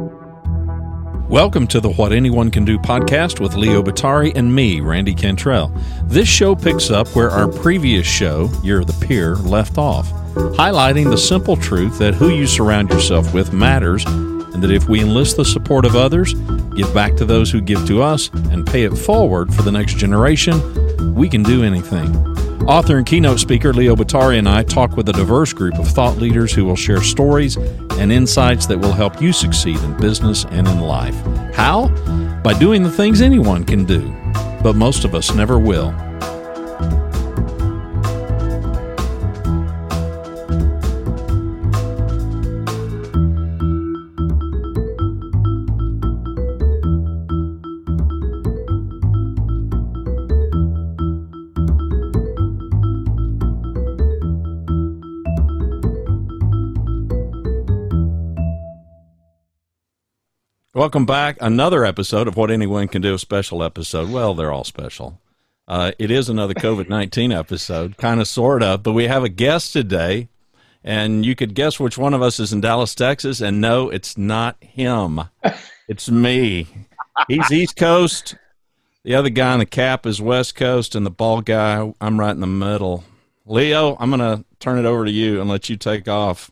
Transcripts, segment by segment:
Welcome to the What Anyone Can Do podcast with Leo Batari and me, Randy Cantrell. This show picks up where our previous show, You're the Peer, left off, highlighting the simple truth that who you surround yourself with matters, and that if we enlist the support of others, give back to those who give to us, and pay it forward for the next generation, we can do anything. Author and keynote speaker Leo Batari and I talk with a diverse group of thought leaders who will share stories and insights that will help you succeed in business and in life. How? By doing the things anyone can do, but most of us never will. Welcome back. Another episode of What Anyone Can Do, a special episode. Well, they're all special. It is another COVID-19 episode, kind of, sort of, but we have a guest today, and you could guess which one of us is in Dallas, Texas, and no, it's not him. It's me. He's East Coast. The other guy in the cap is West Coast, and the bald guy, I'm right in the middle. Leo, I'm going to turn it over to you and let you take off.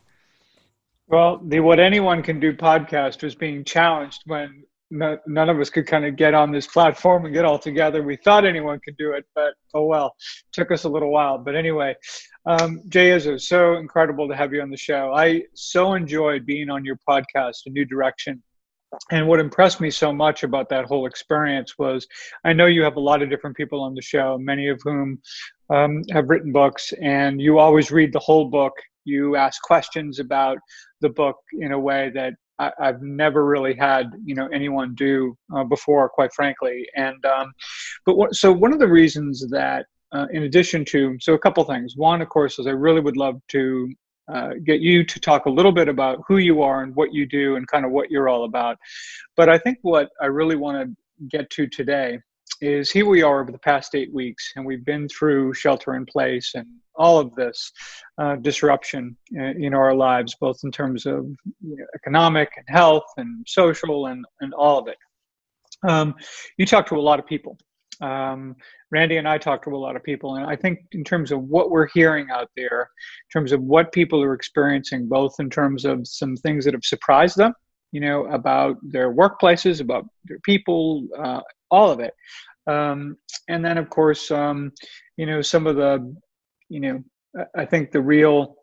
Well, the What Anyone Can Do podcast was being challenged when none of us could kind of get on this platform and get all together. We thought anyone could do it, but oh well, took us a little while. But anyway, Jay Izzo, so incredible to have you on the show. I so enjoyed being on your podcast, A New Direction. And what impressed me so much about that whole experience was, I know you have a lot of different people on the show, many of whom have written books, and you always read the whole book. You ask questions about the book in a way that I've never really had, anyone do before, quite frankly. And so one of the reasons that, in addition to, so a couple things. One, of course, is I really would love to get you to talk a little bit about who you are and what you do and kind of what you're all about. But I think what I really want to get to today is here we are over the past 8 weeks, and we've been through shelter in place and all of this disruption in our lives, both in terms of economic and health and social and all of it. You talk to a lot of people. Randy and I talk to a lot of people, and I think in terms of what we're hearing out there, in terms of what people are experiencing, both in terms of some things that have surprised them, about their workplaces, about their people, all of it. And then, of course, some of the, I think the real,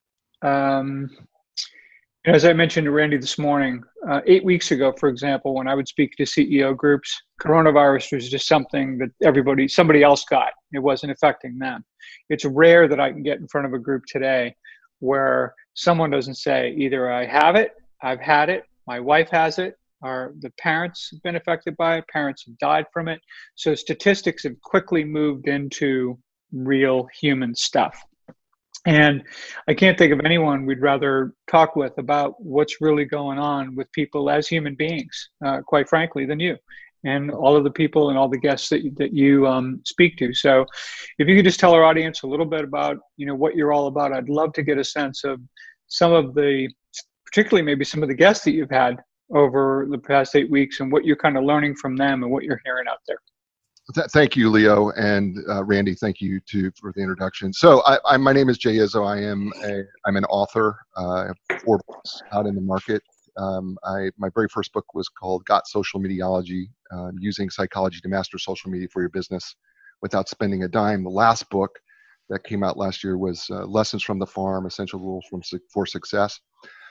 as I mentioned to Randy this morning, 8 weeks ago, for example, when I would speak to CEO groups, coronavirus was just something that somebody else got. It wasn't affecting them. It's rare that I can get in front of a group today where someone doesn't say either I have it, I've had it, my wife has it, or the parents have been affected by it, parents have died from it. So statistics have quickly moved into real human stuff. And I can't think of anyone we'd rather talk with about what's really going on with people as human beings, quite frankly, than you and all of the people and all the guests that you speak to. So if you could just tell our audience a little bit about, what you're all about, I'd love to get a sense of some of particularly maybe some of the guests that you've had over the past 8 weeks and what you're kind of learning from them and what you're hearing out there. Thank you, Leo, and Randy. Thank you too for the introduction. So, my name is Jay Izzo. I'm an author. I have 4 books out in the market. My very first book was called "Got Social Mediology: Using Psychology to Master Social Media for Your Business Without Spending a Dime." The last book that came out last year was "Lessons from the Farm: Essential Rules for Success."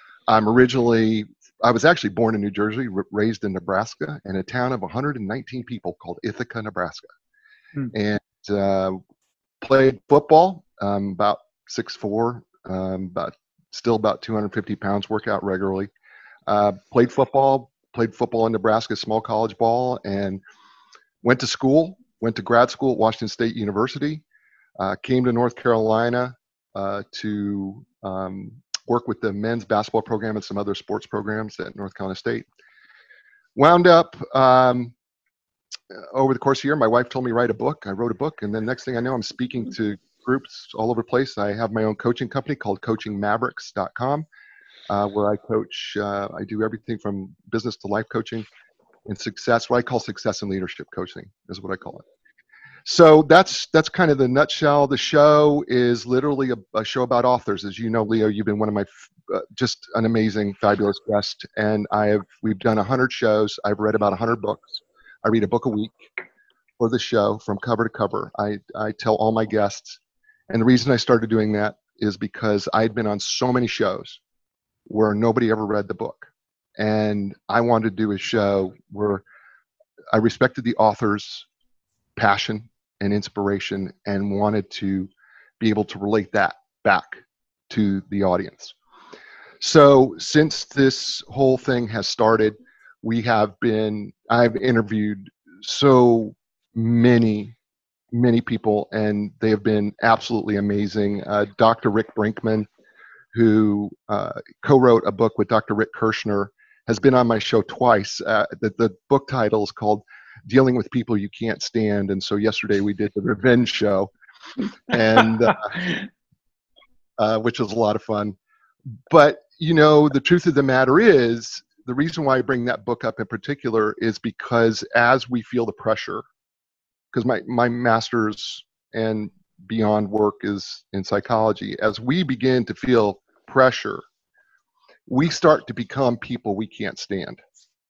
I was actually born in New Jersey, raised in Nebraska, in a town of 119 people called Ithaca, Nebraska. And played football, about 6'4", still about 250 pounds, work out regularly. Played football in Nebraska, small college ball, and went to grad school at Washington State University, came to North Carolina to work with the men's basketball program and some other sports programs at North Carolina State. Wound up over the course of the year, my wife told me write a book. I wrote a book, and then next thing I know, I'm speaking to groups all over the place. I have my own coaching company called coachingmavericks.com. where I coach. I do everything from business to life coaching and success. What I call success and leadership coaching is what I call it. So that's kind of the nutshell. The show is literally a show about authors. As you know, Leo, you've been one of my just an amazing, fabulous guest, and we've done 100 shows. I've read about 100 books. I read a book a week for the show from cover to cover. I tell all my guests, and the reason I started doing that is because I'd been on so many shows where nobody ever read the book, and I wanted to do a show where I respected the author's passion and inspiration and wanted to be able to relate that back to the audience. So since this whole thing has started, I've interviewed so many people, and they have been absolutely amazing. Dr. Rick Brinkman, who co-wrote a book with Dr. Rick Kirshner, has been on my show twice. The book title is called Dealing with People You Can't Stand. And so yesterday we did the Revenge Show, and which was a lot of fun. But, the truth of the matter is, the reason why I bring that book up in particular is because as we feel the pressure, because my master's and beyond work is in psychology, as we begin to feel pressure, we start to become people we can't stand.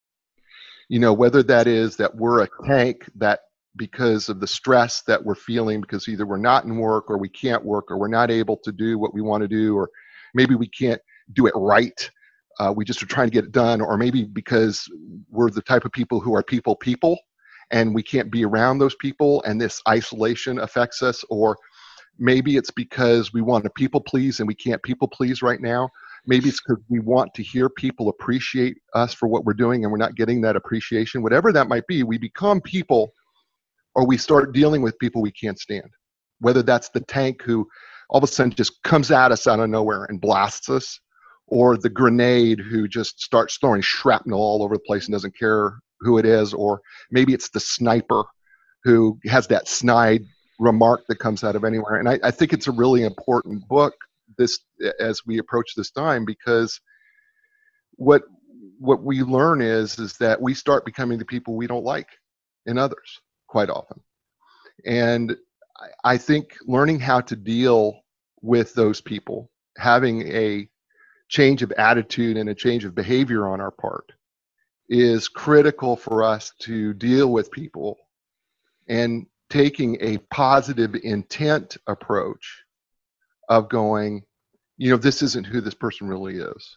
Whether that is that we're a tank that because of the stress that we're feeling, because either we're not in work or we can't work or we're not able to do what we want to do, or maybe we can't do it right. We just are trying to get it done, or maybe because we're the type of people who are people and we can't be around those people and this isolation affects us, or maybe it's because we want to people please and we can't people please right now. Maybe it's because we want to hear people appreciate us for what we're doing and we're not getting that appreciation. Whatever that might be, we become people, or we start dealing with people we can't stand. Whether that's the tank who all of a sudden just comes at us out of nowhere and blasts us, or the grenade who just starts throwing shrapnel all over the place and doesn't care who it is, or maybe it's the sniper who has that snide remark that comes out of anywhere. And I think it's a really important book as we approach this time, because what we learn is that we start becoming the people we don't like in others quite often. And I think learning how to deal with those people, having a change of attitude and a change of behavior on our part, is critical for us to deal with people, and taking a positive intent approach of going, this isn't who this person really is.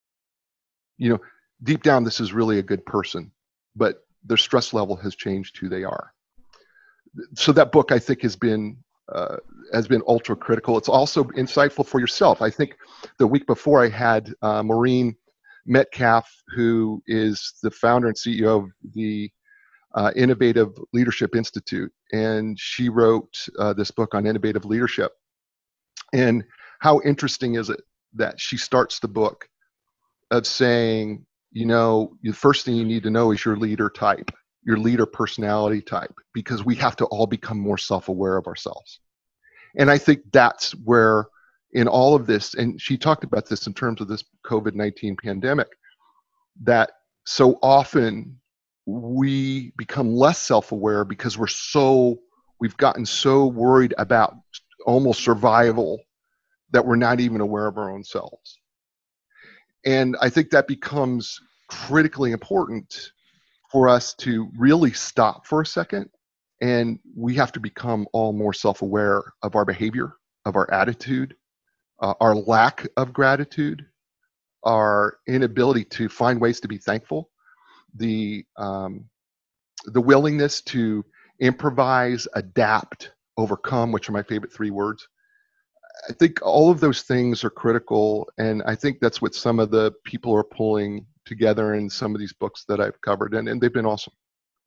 Deep down, this is really a good person, but their stress level has changed who they are. So that book, I think, has been ultra critical. It's also insightful for yourself. I think the week before I had Maureen Metcalf, who is the founder and CEO of the Innovative Leadership Institute, and she wrote this book on innovative leadership. And how interesting is it that she starts the book of saying, the first thing you need to know is your leader type, your leader personality type, because we have to all become more self-aware of ourselves. And I think that's where in all of this, and she talked about this in terms of this COVID-19 pandemic, that so often we become less self-aware because we've gotten so worried about almost survival that we're not even aware of our own selves. And I think that becomes critically important for us to really stop for a second, and we have to become all more self-aware of our behavior, of our attitude, our lack of gratitude, our inability to find ways to be thankful, the willingness to improvise, adapt, overcome, which are my favorite 3 words. I think all of those things are critical, and I think that's what some of the people are pulling together in some of these books that I've covered, and they've been awesome.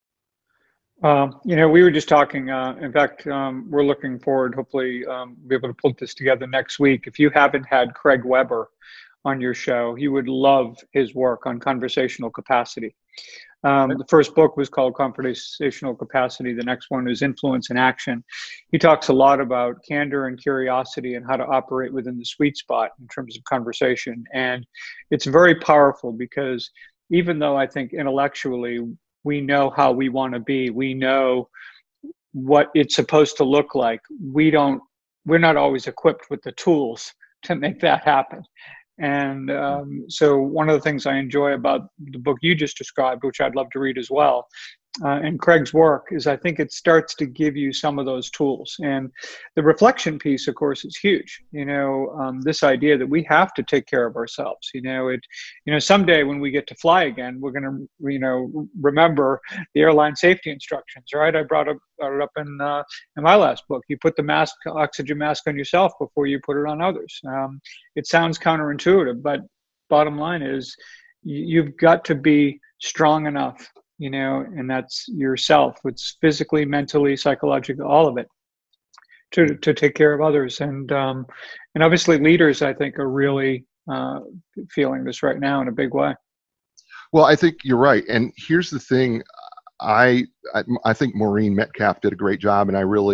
We were just talking, in fact, we're looking forward, hopefully, be able to put this together next week. If you haven't had Craig Weber on your show. You would love his work on conversational capacity. The first book was called Conversational Capacity. The next one is Influence and Action. He talks a lot about candor and curiosity and how to operate within the sweet spot in terms of conversation. And it's very powerful because even though I think intellectually we know how we want to be, we know what it's supposed to look like, we're not always equipped with the tools to make that happen. And so one of the things I enjoy about the book you just described, which I'd love to read as well, and Craig's work, is I think it starts to give you some of those tools. And the reflection piece, of course, is huge. This idea that we have to take care of ourselves. Someday when we get to fly again, we're going to, remember the airline safety instructions, right? I brought it up in my last book. You put the oxygen mask on yourself before you put it on others. It sounds counterintuitive, but bottom line is you've got to be strong enough, and that's yourself. It's physically, mentally, psychologically, all of it, to take care of others. And obviously leaders, I think, are really feeling this right now in a big way. Well, I think you're right. And here's the thing. I think Maureen Metcalf did a great job, and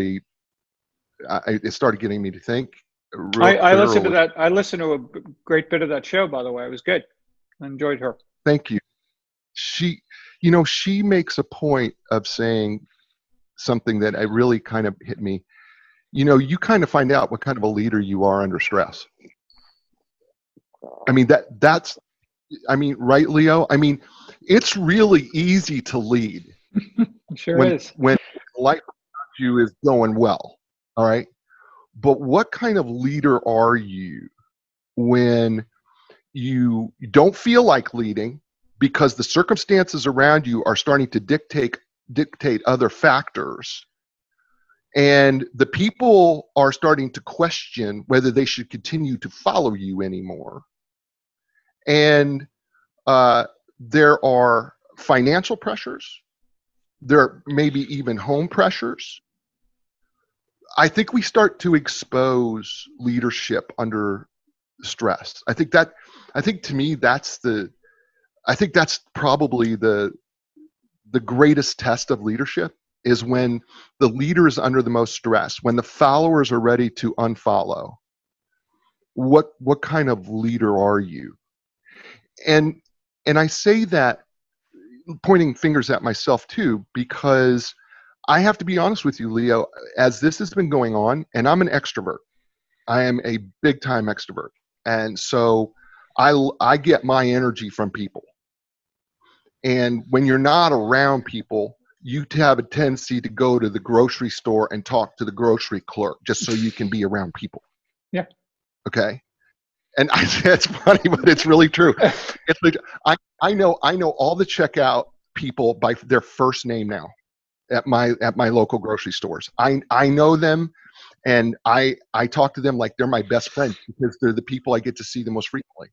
it started getting me to think. I listened to that. I listened to a great bit of that show, by the way. It was good. I enjoyed her. Thank you. She makes a point of saying something that really kind of hit me. You kind of find out what kind of a leader you are under stress. I mean, right, Leo? I mean, it's really easy to lead. Sure is. When life around you is going well, all right? But what kind of leader are you when you don't feel like leading because the circumstances around you are starting to dictate other factors, and the people are starting to question whether they should continue to follow you anymore, and there are financial pressures, there may be even home pressures. I think we start to expose leadership under stress. I think to me that's probably the greatest test of leadership, is when the leader is under the most stress, when the followers are ready to unfollow. What kind of leader are you? And I say that pointing fingers at myself too, because I have to be honest with you, Leo, as this has been going on, and I'm an extrovert. I am a big time extrovert. And so I get my energy from people. And when you're not around people, you have a tendency to go to the grocery store and talk to the grocery clerk just so you can be around people. Yeah. Okay. And it's funny, but it's really true. It's like, I know all the checkout people by their first name now at my local grocery stores. I know them, and I talk to them like they're my best friend because they're the people I get to see the most frequently.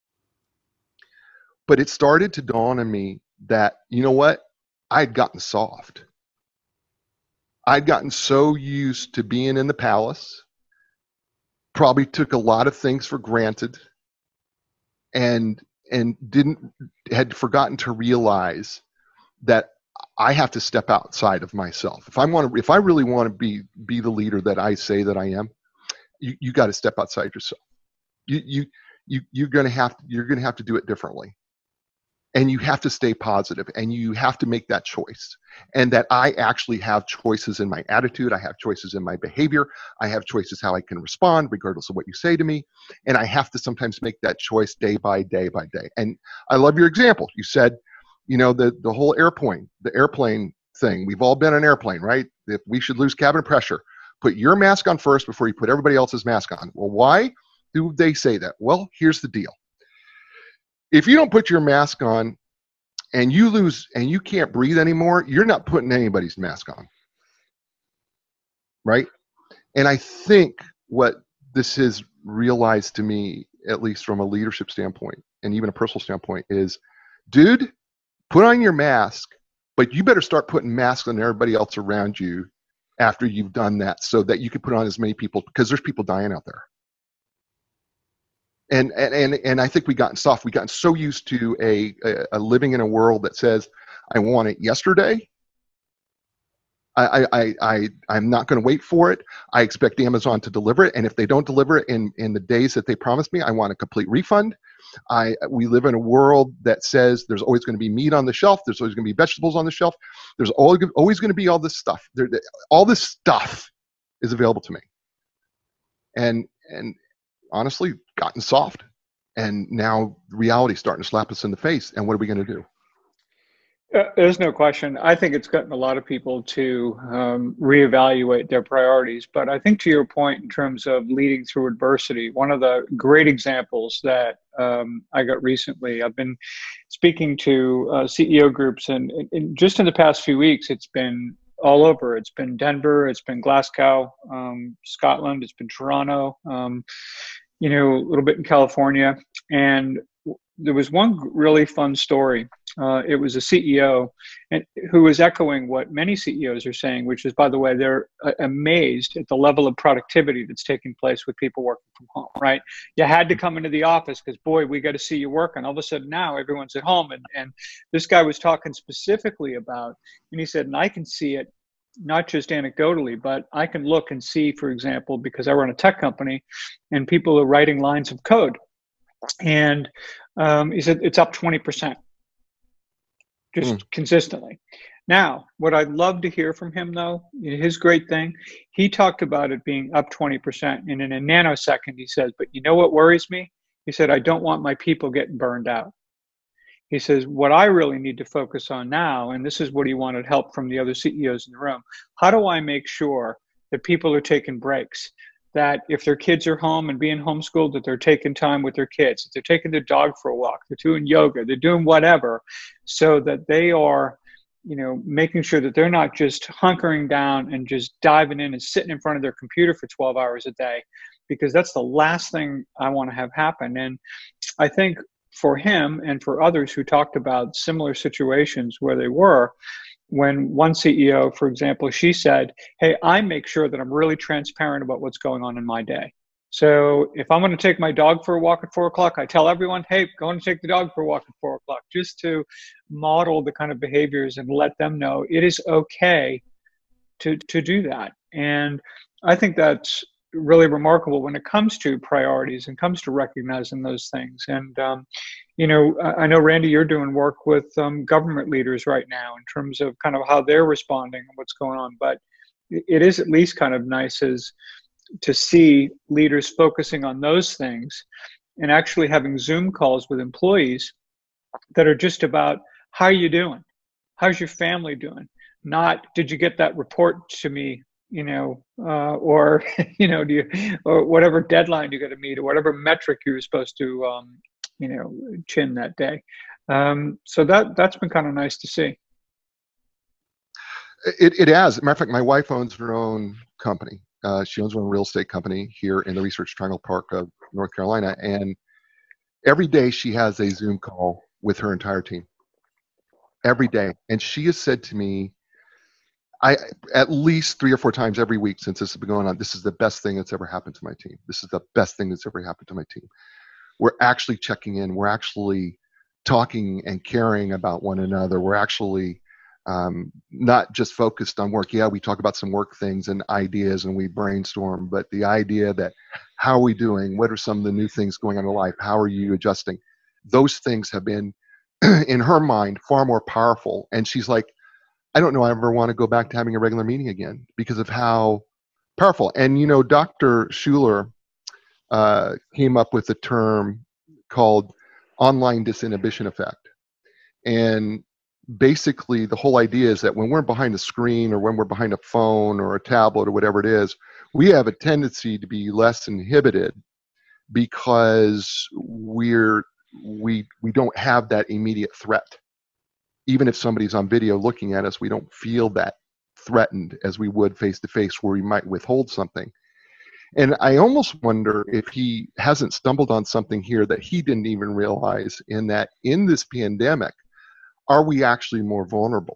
But it started to dawn on me that, you know what? I'd gotten soft. I'd gotten so used to being in the palace, probably took a lot of things for granted, and had forgotten to realize that I have to step outside of myself. If I really want to be the leader that I say that I am, you got to step outside yourself. You're going to have to do it differently. And you have to stay positive, and you have to make that choice. And that I actually have choices in my attitude. I have choices in my behavior. I have choices how I can respond regardless of what you say to me. And I have to sometimes make that choice day by day by day. And I love your example. You said, the whole airplane thing. We've all been on an airplane, right? If we should lose cabin pressure, put your mask on first before you put everybody else's mask on. Well, why do they say that? Well, here's the deal. If you don't put your mask on and you lose and you can't breathe anymore, you're not putting anybody's mask on. Right? And I think what this has realized to me, at least from a leadership standpoint and even a personal standpoint, is, dude, put on your mask, but you better start putting masks on everybody else around you after you've done that, so that you can put on as many people, because there's people dying out there. And I think we gotten soft. We gotten so used to a living in a world that says, I want it yesterday. I'm not going to wait for it. I expect Amazon to deliver it, and if they don't deliver it in the days that they promised me, I want a complete refund. We live in a world that says there's always going to be meat on the shelf. There's always going to be vegetables on the shelf. There's always going to be all this stuff. All this stuff is available to me. And honestly, gotten soft. And now reality's starting to slap us in the face. And what are we going to do? There's no question. I think it's gotten a lot of people to reevaluate their priorities. But I think to your point in terms of leading through adversity, one of the great examples that I got recently, I've been speaking to CEO groups, and just in the past few weeks, it's been all over. It's been Denver, it's been Glasgow, Scotland, it's been Toronto, a little bit in California. And there was one really fun story. It was a CEO who was echoing what many CEOs are saying, which is, by the way, they're amazed at the level of productivity that's taking place with people working from home, right? You had to come into the office because, boy, we got to see you working. All of a sudden now everyone's at home. And this guy was talking specifically about, and he said, and I can see it not just anecdotally, but I can look and see, for example, because I run a tech company and people are writing lines of code. And he said it's up 20%. Just consistently. Now, what I'd love to hear from him, though, his great thing, he talked about it being up 20%. And in a nanosecond, he says, but you know what worries me? He said, I don't want my people getting burned out. He says, what I really need to focus on now, and this is what he wanted help from the other CEOs in the room, how do I make sure that people are taking breaks? That if their kids are home and being homeschooled, that they're taking time with their kids, that they're taking their dog for a walk, they're doing yoga, they're doing whatever, so that they are, making sure that they're not just hunkering down and just diving in and sitting in front of their computer for 12 hours a day, because that's the last thing I want to have happen. And I think for him and for others who talked about similar situations where they were, when one CEO, for example, she said, hey, I make sure that I'm really transparent about what's going on in my day. So if I'm going to take my dog for a walk at 4 o'clock, I tell everyone, hey, go and take the dog for a walk at 4 o'clock, just to model the kind of behaviors and let them know it is okay to do that. And I think that's really remarkable when it comes to priorities and comes to recognizing those things. And, I know, Randy, you're doing work with government leaders right now in terms of kind of how they're responding and what's going on. But it is at least kind of nice to see leaders focusing on those things and actually having Zoom calls with employees that are just about, how are you doing? How's your family doing? Not, did you get that report to me? Or, or whatever deadline you got to meet, or whatever metric you were supposed to, chin that day. So that's been kind of nice to see. It has. As a matter of fact, my wife owns her own company. She owns her own real estate company here in the Research Triangle Park of North Carolina. And every day she has a Zoom call with her entire team. Every day. And she has said to me, at least 3 or 4 times every week since this has been going on, this is the best thing that's ever happened to my team. This is the best thing that's ever happened to my team. We're actually checking in. We're actually talking and caring about one another. We're actually not just focused on work. Yeah, we talk about some work things and ideas and we brainstorm, but the idea that, how are we doing? What are some of the new things going on in life? How are you adjusting? Those things have been, in her mind, far more powerful. And she's like, I don't know I ever want to go back to having a regular meeting again because of how powerful. And, Dr. Schuler came up with a term called online disinhibition effect. And basically the whole idea is that when we're behind a screen or when we're behind a phone or a tablet or whatever it is, we have a tendency to be less inhibited because we don't have that immediate threat. Even if somebody's on video looking at us, we don't feel that threatened as we would face to face, where we might withhold something. And I almost wonder if he hasn't stumbled on something here that he didn't even realize, in that in this pandemic, are we actually more vulnerable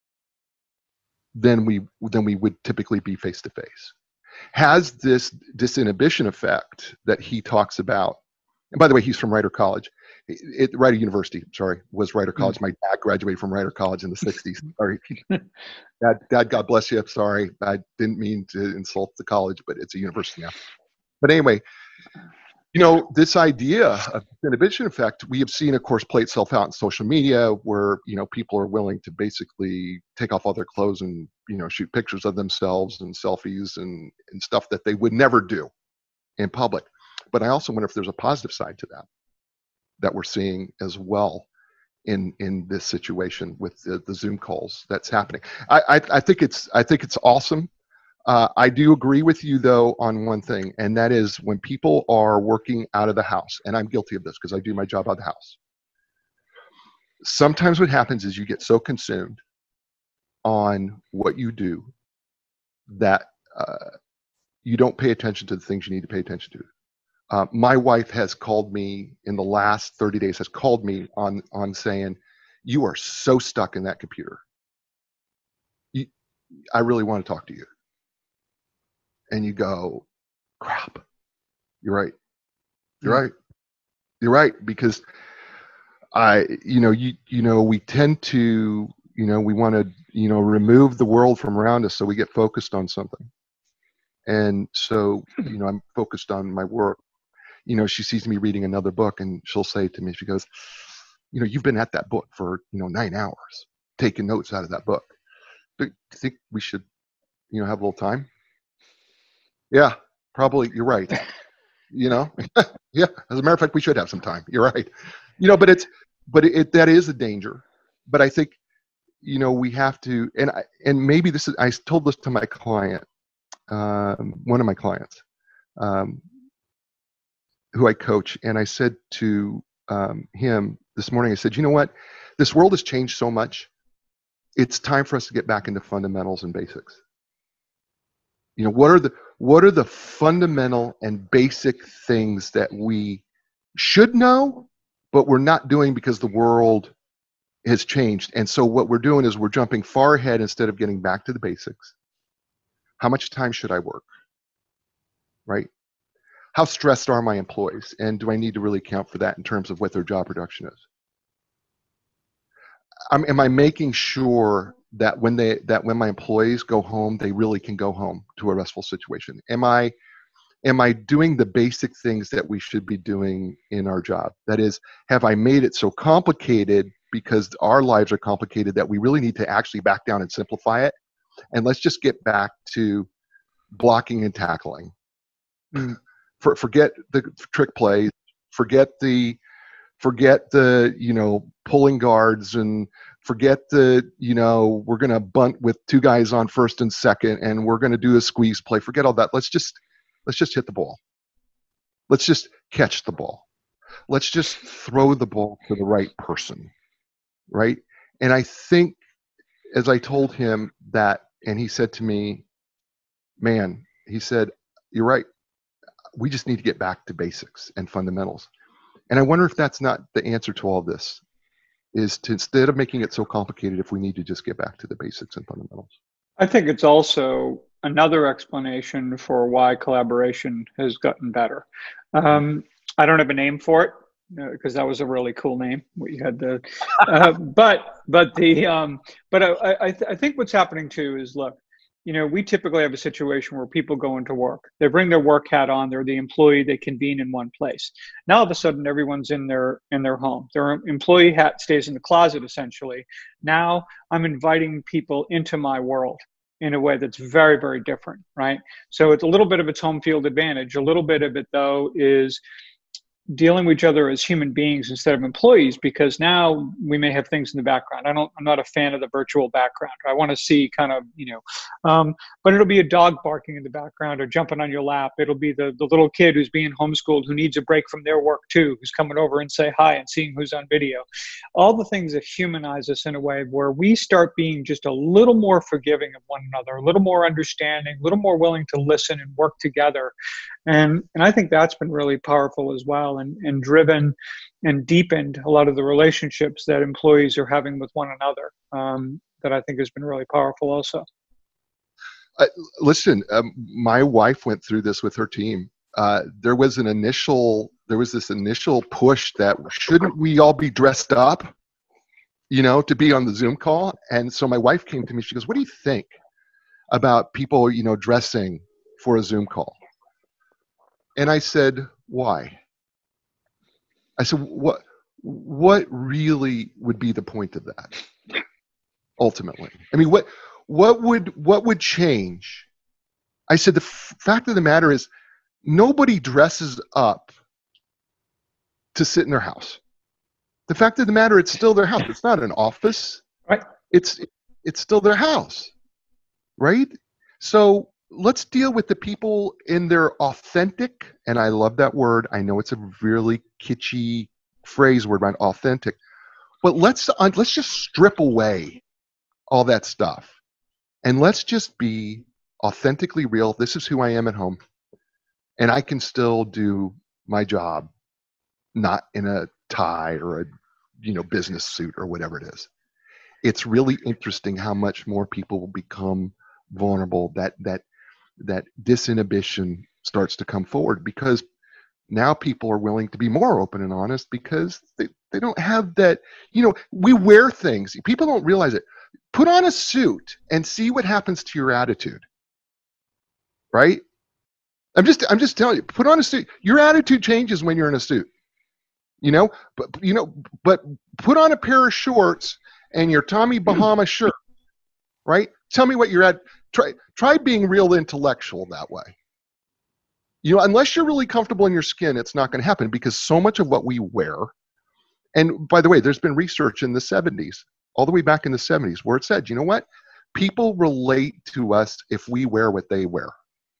than we would typically be face to face? Has this disinhibition effect that he talks about And by the way, he's from Rider College. Rider University, sorry, was Rider College. My dad graduated from Rider College in the 60s. Sorry. Dad, God bless you. I'm sorry. I didn't mean to insult the college, but it's a university now. But anyway, this idea of the inhibition effect, we have seen, of course, play itself out in social media where, people are willing to basically take off all their clothes and, shoot pictures of themselves and selfies and stuff that they would never do in public. But I also wonder if there's a positive side to that we're seeing as well in this situation with the Zoom calls that's happening. I think it's awesome. I do agree with you though on one thing, and that is when people are working out of the house, and I'm guilty of this because I do my job out of the house. Sometimes what happens is you get so consumed on what you do that you don't pay attention to the things you need to pay attention to. My wife has called me in the last 30 days, on saying, you are so stuck in that computer. I really want to talk to you. And you go, crap, you're right. You're right. Because we tend to, we want to, remove the world from around us so we get focused on something. And so, I'm focused on my work. She sees me reading another book and she'll say to me, she goes, you've been at that book for, 9 hours, taking notes out of that book. Do you think we should, have a little time? Yeah, probably. You're right. Yeah. As a matter of fact, we should have some time. You're right. But that is a danger. But I think, we have to, and maybe I told this to my client, one of my clients, who I coach, and I said to him this morning, I said, you know what? This world has changed so much. It's time for us to get back into fundamentals and basics. What are the fundamental and basic things that we should know, but we're not doing because the world has changed? And so what we're doing is we're jumping far ahead instead of getting back to the basics. How much time should I work? Right? How stressed are my employees? And do I need to really account for that in terms of what their job production is? Am I making sure that when my employees go home, they really can go home to a restful situation? Am I doing the basic things that we should be doing in our job? That is, have I made it so complicated because our lives are complicated that we really need to actually back down and simplify it? And let's just get back to blocking and tackling. Forget the trick plays, forget the pulling guards, and forget we're going to bunt with 2 guys on first and second, and we're going to do a squeeze play. Forget all that. Let's just hit the ball. Let's just catch the ball. Let's just throw the ball to the right person, right? And I think, as I told him that, and he said to me, man, he said, you're right. We just need to get back to basics and fundamentals. And I wonder if that's not the answer to all this, is to, instead of making it so complicated, if we need to just get back to the basics and fundamentals. I think it's also another explanation for why collaboration has gotten better. I don't have a name for it because that was a really cool name. What you had the, I think what's happening too is, look, we typically have a situation where people go into work. They bring their work hat on. They're the employee. They convene in one place. Now, all of a sudden, everyone's in their home. Their employee hat stays in the closet, essentially. Now, I'm inviting people into my world in a way that's very, very different, right? So it's a little bit of its home field advantage. A little bit of it, though, is dealing with each other as human beings instead of employees, because now we may have things in the background. I'm not a fan of the virtual background. I want to see kind of, but it'll be a dog barking in the background or jumping on your lap. It'll be the little kid who's being homeschooled who needs a break from their work too, who's coming over and say hi and seeing who's on video. All the things that humanize us in a way where we start being just a little more forgiving of one another, a little more understanding, a little more willing to listen and work together. And I think that's been really powerful as well, and driven and deepened a lot of the relationships that employees are having with one another, that I think has been really powerful also. Listen, my wife went through this with her team. There was an initial initial push that shouldn't we all be dressed up, to be on the Zoom call. And so my wife came to me, she goes, what do you think about people, dressing for a Zoom call? And I said, why? I said, what really would be the point of that ultimately? I mean, what would change? I said, the fact of the matter is nobody dresses up to sit in their house. The fact of the matter, it's still their house. It's not an office. Right. It's still their house. Right? So let's deal with the people in their authentic, and I love that word. I know it's a really kitschy phrase word, right? Authentic. But let's just strip away all that stuff. And let's just be authentically real. This is who I am at home. And I can still do my job, not in a tie or a business suit or whatever it is. It's really interesting how much more people will become vulnerable, that disinhibition starts to come forward, because now people are willing to be more open and honest because they don't have that, we wear things. People don't realize it. Put on a suit and see what happens to your attitude. Right? I'm just telling you, put on a suit. Your attitude changes when you're in a suit. But put on a pair of shorts and your Tommy Bahama shirt, right? Tell me what you're at. Try being real intellectual that way. Unless you're really comfortable in your skin, it's not going to happen, because so much of what we wear, and by the way, there's been research in the 70s, all the way back in the 70s, where it said, you know what? People relate to us if we wear what they wear.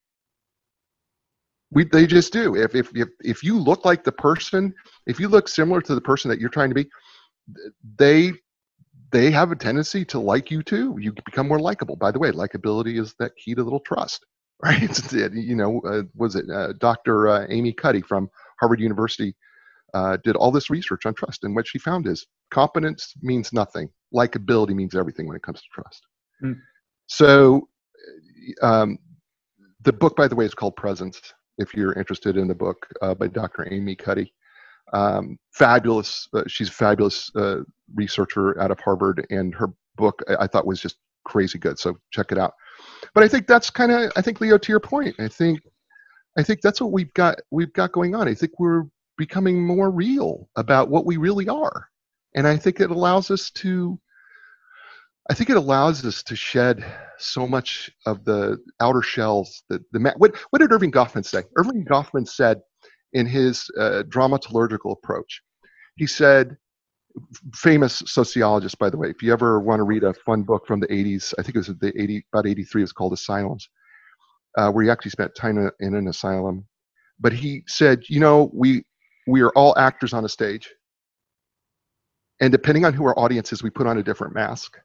They just do. If you look like the person, if you look similar to the person that you're trying to be, they have a tendency to like you too. You become more likable. By the way, likability is that key to little trust, right? Dr. Amy Cuddy from Harvard University did all this research on trust, and what she found is competence means nothing. Likability means everything when it comes to trust. So the book, by the way, is called Presence. If you're interested in the book by Dr. Amy Cuddy. Fabulous. She's a fabulous researcher out of Harvard, and her book I thought was just crazy good. So check it out. But I think that's Leo, to your point, I think that's what we've got going on. I think we're becoming more real about what we really are. And I think it allows us to shed so much of the outer shells. What did Irving Goffman say? Irving Goffman said in his dramatological approach, he said, famous sociologist, by the way, if you ever want to read a fun book from the 80s, I think it was about 83, it's called Asylums, where he actually spent time in an asylum. But he said, we are all actors on a stage. And depending on who our audience is, we put on a different mask.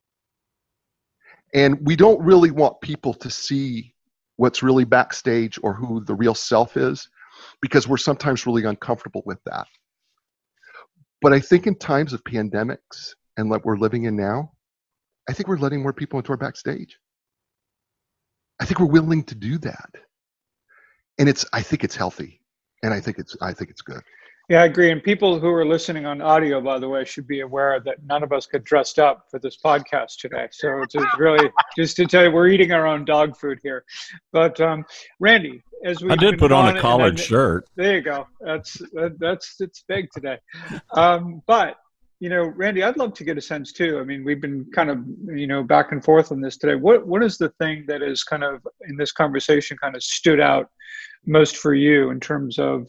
And we don't really want people to see what's really backstage or who the real self is, because we're sometimes really uncomfortable with that. But I think in times of pandemics and what we're living in now, I think we're letting more people into our backstage. I think we're willing to do that. And I think it's healthy. And I think it's good. Yeah, I agree. And people who are listening on audio, by the way, should be aware that none of us get dressed up for this podcast today. So it's really just to tell you, we're eating our own dog food here. But Randy, I did put on a collared shirt. There you go. It's big today. But Randy, I'd love to get a sense too. I mean, we've been kind of back and forth on this today. What is the thing that is kind of in this conversation kind of stood out most for you in terms of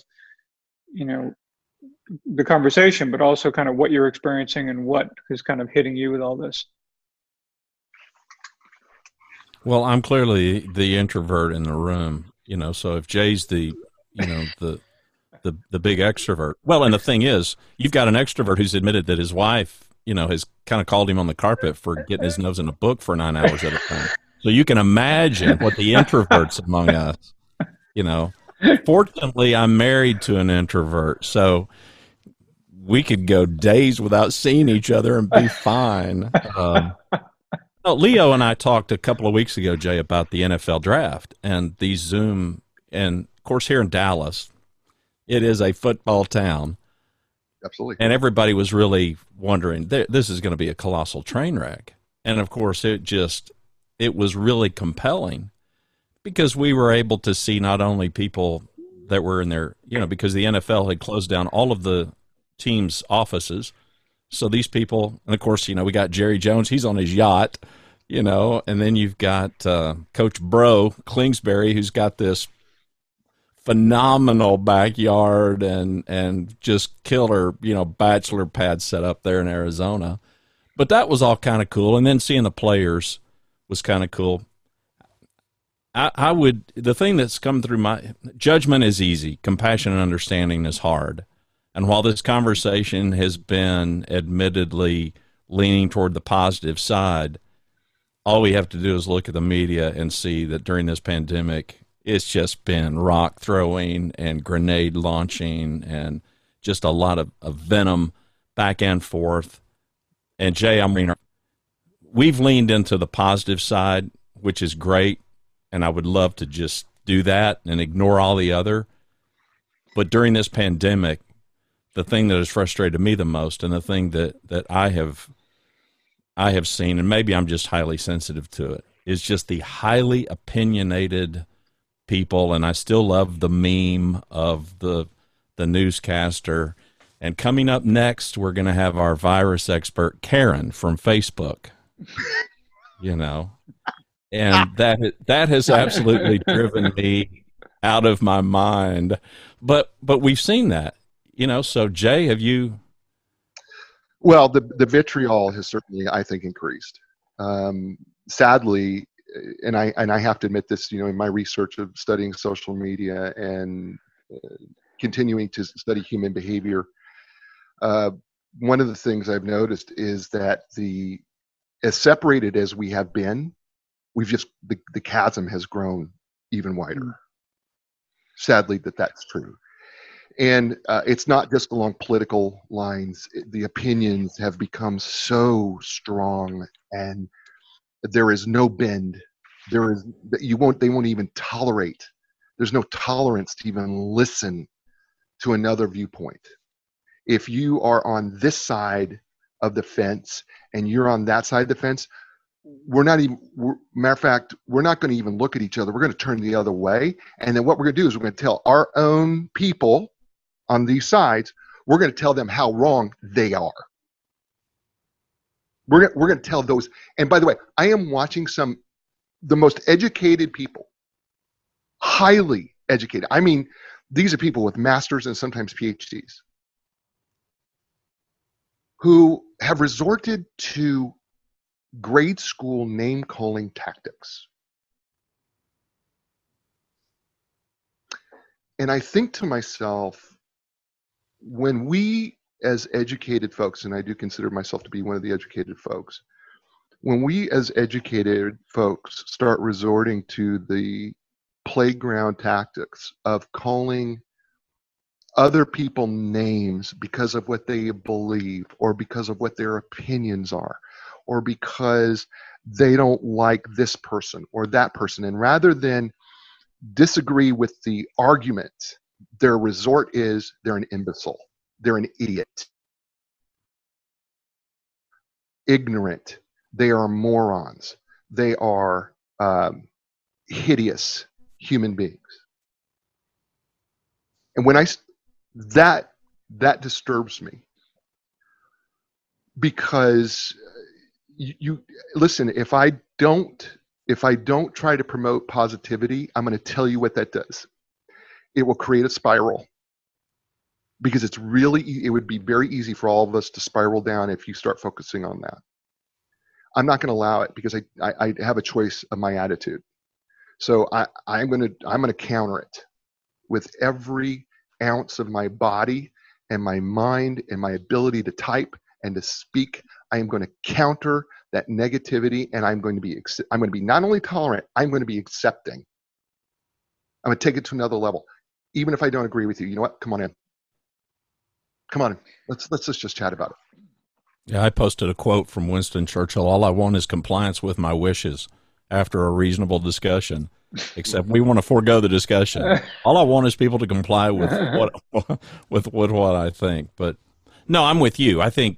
the conversation, but also kind of what you're experiencing and what is kind of hitting you with all this? Well, I'm clearly the introvert in the room, so if Jay's the big extrovert. Well, and the thing is, you've got an extrovert who's admitted that his wife, has kind of called him on the carpet for getting his nose in a book for 9 hours at a time. So you can imagine what the introverts among us, Fortunately, I'm married to an introvert, so we could go days without seeing each other and be fine. Leo and I talked a couple of weeks ago, Jay, about the NFL draft and these Zoom, and of course here in Dallas, It is a football town. Absolutely. And everybody was really wondering, this is going to be a colossal train wreck. And of course, it was really compelling because we were able to see not only people that were in there, because the NFL had closed down all of the teams' offices. So these people, and of course, we got Jerry Jones, he's on his yacht, and then you've got Coach Bro Kingsbury, who's got this phenomenal backyard and just killer, bachelor pad set up there in Arizona. But that was all kind of cool. And then seeing the players was kind of cool. The thing that's come through my judgment is easy. Compassion and understanding is hard. And while this conversation has been admittedly leaning toward the positive side, all we have to do is look at the media and see that during this pandemic, it's just been rock throwing and grenade launching and just a lot of venom back and forth. And Jay, we've leaned into the positive side, which is great. And I would love to just do that and ignore all the other. But during this pandemic, the thing that has frustrated me the most and the thing that I have seen, and maybe I'm just highly sensitive to it, is just the highly opinionated people. And I still love the meme of the newscaster. And coming up next, we're going to have our virus expert, Karen from Facebook, and that has absolutely driven me out of my mind. But we've seen that, so Jay, have you? Well, the vitriol has certainly, I think, increased. Sadly, and I have to admit this, in my research of studying social media and continuing to study human behavior, one of the things I've noticed is that as separated as we have been, the chasm has grown even wider. Sadly, that's true. And it's not just along political lines. The opinions have become so strong, and there is no bend. They won't even tolerate. There's no tolerance to even listen to another viewpoint. If you are on this side of the fence and you're on that side of the fence, matter of fact, we're not going to even look at each other. We're going to turn the other way. And then what we're going to do is we're going to tell our own people on these sides, we're going to tell them how wrong they are. We're going to tell those. And by the way, I am watching the most educated people, highly educated. I mean, these are people with masters and sometimes PhDs who have resorted to grade school name-calling tactics. And I think to myself, when we as educated folks, and I do consider myself to be one of the educated folks, when we as educated folks start resorting to the playground tactics of calling other people names because of what they believe or because of what their opinions are, or because they don't like this person or that person. And rather than disagree with the argument, their resort is they're an imbecile. They're an idiot. Ignorant. They are morons. They are hideous human beings. And when that disturbs me, because you listen, if I don't try to promote positivity, I'm going to tell you what that does. It will create a spiral, because it would be very easy for all of us to spiral down if you start focusing on that. I'm not going to allow it, because I have a choice of my attitude. So I'm going to counter it with every ounce of my body and my mind and my ability to type and to speak. I am going to counter that negativity, and I'm going to be not only tolerant, I'm going to be accepting. I'm going to take it to another level. Even if I don't agree with you, you know what? Come on in. Let's just chat about it. Yeah, I posted a quote from Winston Churchill: "All I want is compliance with my wishes after a reasonable discussion." except we want to forego the discussion. All I want is people to comply with what I think. But no, I'm with you. I think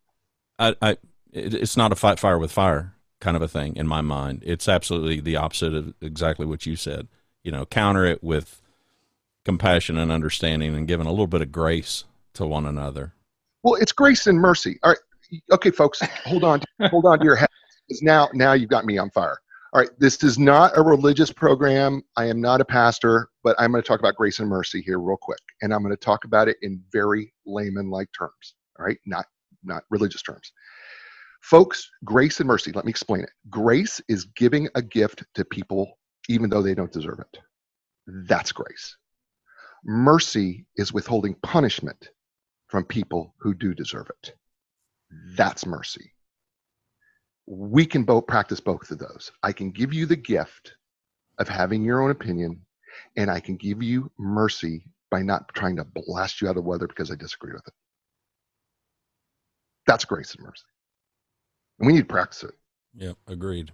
it's not a fight fire with fire kind of a thing in my mind. It's absolutely the opposite of exactly what you said. Counter it with compassion and understanding and giving a little bit of grace to one another. Well, it's grace and mercy. All right. Okay, folks, hold on to your head. Because now you've got me on fire. All right. This is not a religious program. I am not a pastor, but I'm going to talk about grace and mercy here real quick. And I'm going to talk about it in very layman-like terms. All right. Not religious terms. Folks, grace and mercy, let me explain it. Grace is giving a gift to people even though they don't deserve it. That's grace. Mercy is withholding punishment from people who do deserve it. That's mercy. We can practice both of those. I can give you the gift of having your own opinion, and I can give you mercy by not trying to blast you out of the weather because I disagree with it. That's grace and mercy. And we need to practice it. Yeah, agreed.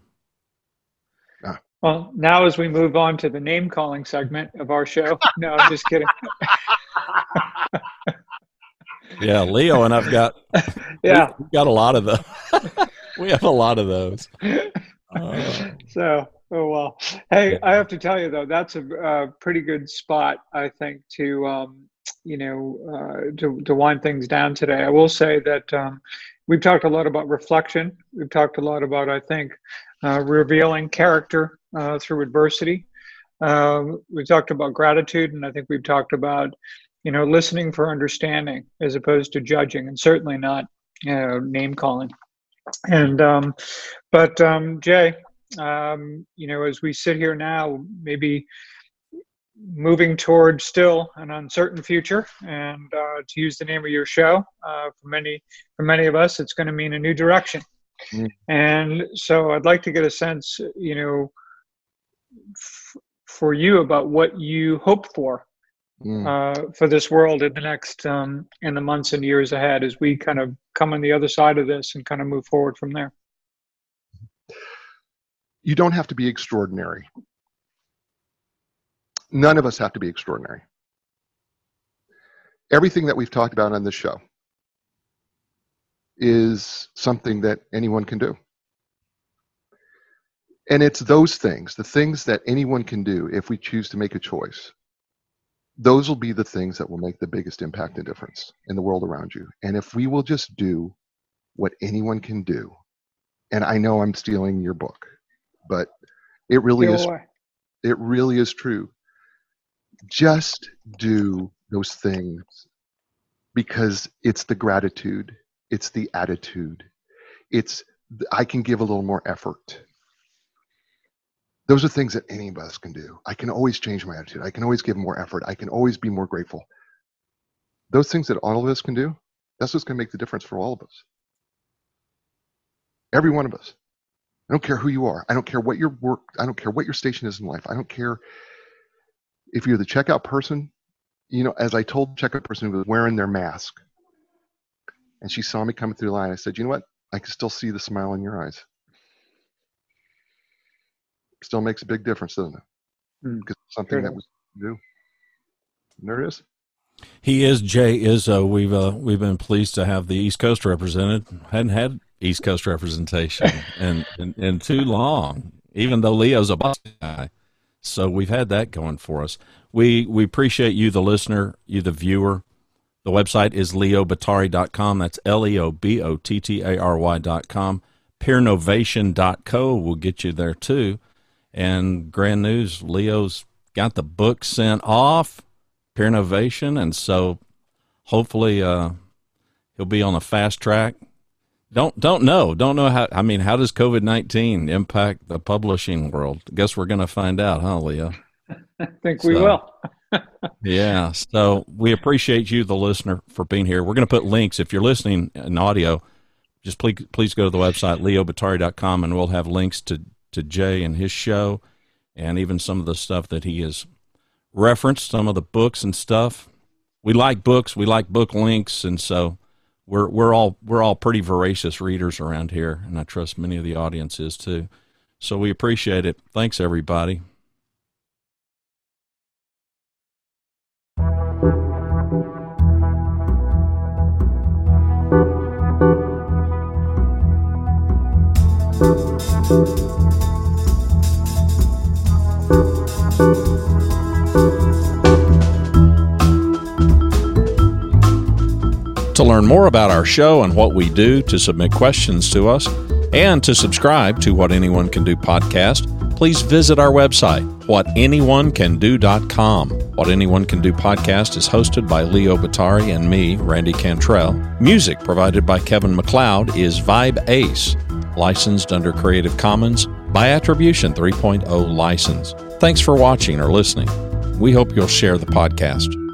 Well, now as we move on to the name-calling segment of our show. No, I'm just kidding. Yeah, Leo and I've got we've got a lot of those. We have a lot of those. So, oh well. Hey, I have to tell you though, that's a pretty good spot, I think, to wind things down today. I will say that we've talked a lot about reflection. We've talked a lot about, I think, revealing character through adversity. We've talked about gratitude, and I think we've talked about, listening for understanding as opposed to judging, and certainly not, name calling. And but Jay, as we sit here now, maybe moving towards still an uncertain future, and to use the name of your show, for many of us, it's going to mean a new direction. And so I'd like to get a sense, for you about what you hope for this world in the next, in the months and years ahead, as we kind of come on the other side of this and kind of move forward from there. You don't have to be extraordinary. None of us have to be extraordinary. Everything that we've talked about on this show is something that anyone can do. And it's those things, the things that anyone can do if we choose to make a choice. Those will be the things that will make the biggest impact and difference in the world around you. And if we will just do what anyone can do, and I know I'm stealing your book, but it really is true. Just do those things, because it's the gratitude, it's the attitude, I can give a little more effort. Those are things that any of us can do. I can always change my attitude. I can always give more effort. I can always be more grateful. Those things that all of us can do, that's what's going to make the difference for all of us. Every one of us. I don't care who you are. I don't care what your work, I don't care what your station is in life. I don't care if you're the checkout person. As I told the checkout person who was wearing their mask, and she saw me coming through the line, I said, you know what? I can still see the smile in your eyes. Still makes a big difference, doesn't it? Because it's something that we do. And there it is. He is, Jay Izzo. We've been pleased to have the East Coast represented. Hadn't had East Coast representation in too long, even though Leo's a Boston guy. So we've had that going for us. We appreciate you, the listener, you, the viewer. The website is leobottary.com. That's LEOBOTTARY.com. Peernovation.co will get you there too. And grand news, Leo's got the book sent off, Peer Novation, and so hopefully he'll be on a fast track. Don't know how. I mean, how does COVID-19 impact the publishing world? I guess we're going to find out, huh, Leo? I think we will. Yeah. So we appreciate you, the listener, for being here. We're going to put links if you're listening in audio. Just please go to the website leobottary.com, and we'll have links to Jay and his show, and even some of the stuff that he has referenced, some of the books and stuff. We like books, we like book links, and so we're all pretty voracious readers around here, and I trust many of the audience is too. So we appreciate it. Thanks, everybody. To learn more about our show and what we do, to submit questions to us, and to subscribe to What Anyone Can Do podcast, please visit our website, whatanyoneCanDo.com. What Anyone Can Do podcast is hosted by Leo Batari and me, Randy Cantrell. Music provided by Kevin MacLeod is Vibe Ace, licensed under Creative Commons by Attribution 3.0 license. Thanks for watching or listening. We hope you'll share the podcast.